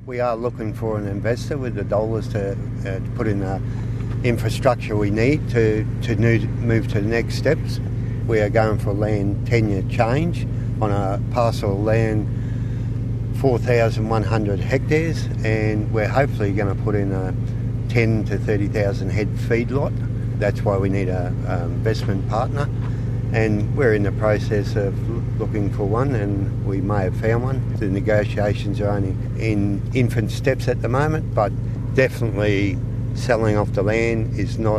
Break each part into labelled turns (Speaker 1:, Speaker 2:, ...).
Speaker 1: We are looking for an investor with the dollars to put in the infrastructure we need to move to the next steps. We are going for a land tenure change on a parcel of land, 4,100 hectares, and we're hopefully going to put in a 10 to 30,000 head feedlot. That's why we need an investment partner, and we're in the process of looking for one, and we may have found one. The negotiations are only in infant steps at the moment, but definitely selling off the land is not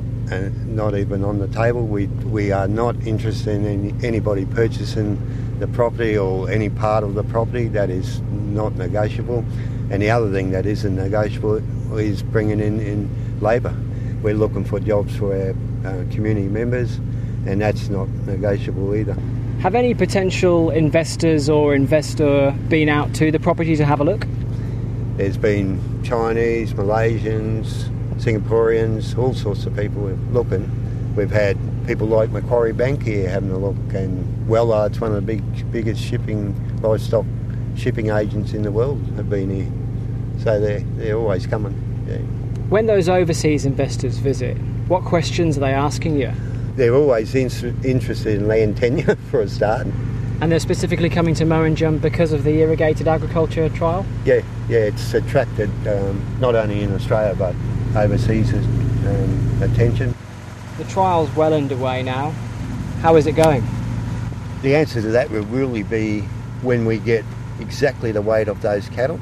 Speaker 1: even on the table. We are not interested in anybody purchasing the property or any part of the property. That is not negotiable. And the other thing that isn't negotiable is bringing in labour. We're looking for jobs for our community members, and that's not negotiable either.
Speaker 2: Have any potential investors or investor been out to the property to have a look?
Speaker 1: There's been Chinese, Malaysians, Singaporeans, all sorts of people looking. We've had people like Macquarie Bank here having a look, and Wellard's one of the biggest livestock shipping agents in the world have been here. So they're always coming. Yeah.
Speaker 2: When those overseas investors visit, what questions are they asking you?
Speaker 1: They're always interested in land tenure for a start.
Speaker 2: And they're specifically coming to Mowanjum because of the irrigated agriculture trial?
Speaker 1: Yeah, it's attracted not only in Australia but overseas attention.
Speaker 2: The trial's well underway now. How is it going?
Speaker 1: The answer to that will really be when we get exactly the weight of those cattle.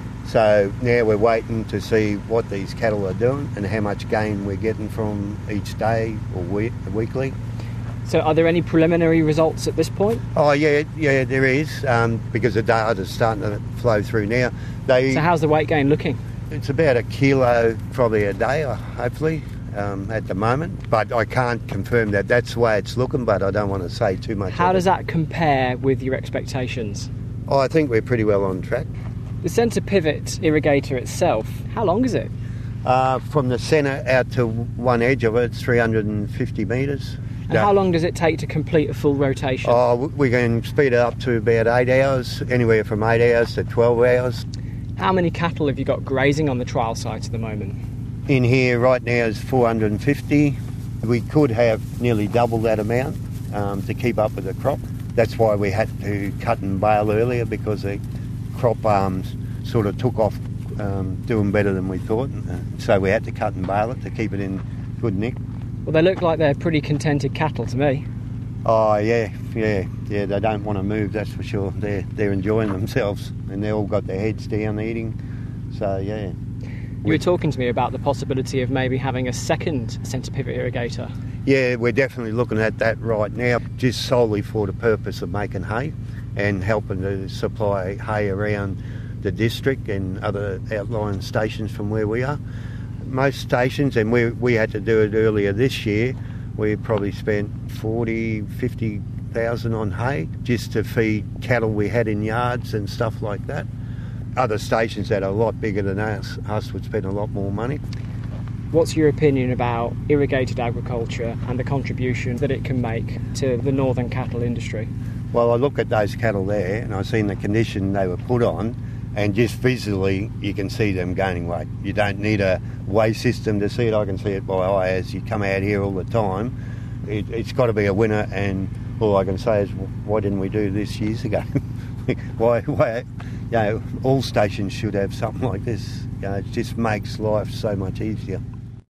Speaker 1: So now we're waiting to see what these cattle are doing and how much gain we're getting from each day or weekly.
Speaker 2: So are there any preliminary results at this point?
Speaker 1: Oh yeah, there is, because the data's starting to flow through now.
Speaker 2: So how's the weight gain looking?
Speaker 1: It's about 1 kilo probably a day, hopefully, at the moment. But I can't confirm that. That's the way it's looking, but I don't want to say too much.
Speaker 2: How does that compare with your expectations?
Speaker 1: Oh, I think we're pretty well on track.
Speaker 2: The centre pivot irrigator itself, how long is it?
Speaker 1: From the centre out to one edge of it, it's 350 metres.
Speaker 2: And how long does it take to complete a full rotation?
Speaker 1: Oh, we can speed it up to about 8 hours, anywhere from 8 hours to 12 hours.
Speaker 2: How many cattle have you got grazing on the trial site at the moment?
Speaker 1: In here right now is 450. We could have nearly double that amount to keep up with the crop. That's why we had to cut and bale earlier, because the crop sort of took off doing better than we thought. So we had to cut and bale it to keep it in good nick.
Speaker 2: Well, they look like they're pretty contented cattle to me.
Speaker 1: Oh, yeah, they don't want to move, that's for sure. They're enjoying themselves, and they've all got their heads down eating, so yeah.
Speaker 2: You were talking to me about the possibility of maybe having a second centre pivot irrigator.
Speaker 1: Yeah, we're definitely looking at that right now, just solely for the purpose of making hay and helping to supply hay around the district and other outlying stations from where we are. Most stations, and we had to do it earlier this year, we probably spent 50,000 on hay just to feed cattle we had in yards and stuff like that. Other stations that are a lot bigger than us would spend a lot more money.
Speaker 2: What's your opinion about irrigated agriculture and the contribution that it can make to the northern cattle industry?
Speaker 1: Well, I look at those cattle there and I've seen the condition they were put on, and just visually you can see them gaining weight. You don't need a weigh system to see it. I can see it by eye as you come out here all the time. It's got to be a winner, and all I can say is, why didn't we do this years ago? why all stations should have something like this. It just makes life so much easier.